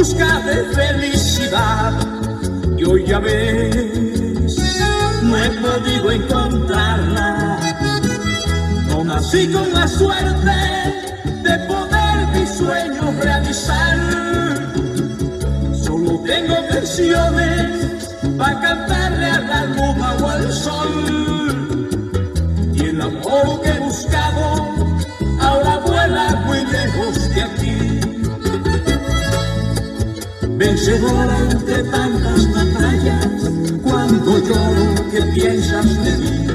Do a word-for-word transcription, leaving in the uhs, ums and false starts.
busca de felicidad. Y hoy ya ves, no he podido encontrarla. No nací con la suerte de poder mis sueños realizar. Solo tengo versiones para cantarle a la luna o al sol. Y el amor que he buscado ahora vuela muy lejos de aquí. Vencedora entre tantas batallas, cuando lloro, ¿qué piensas de mí?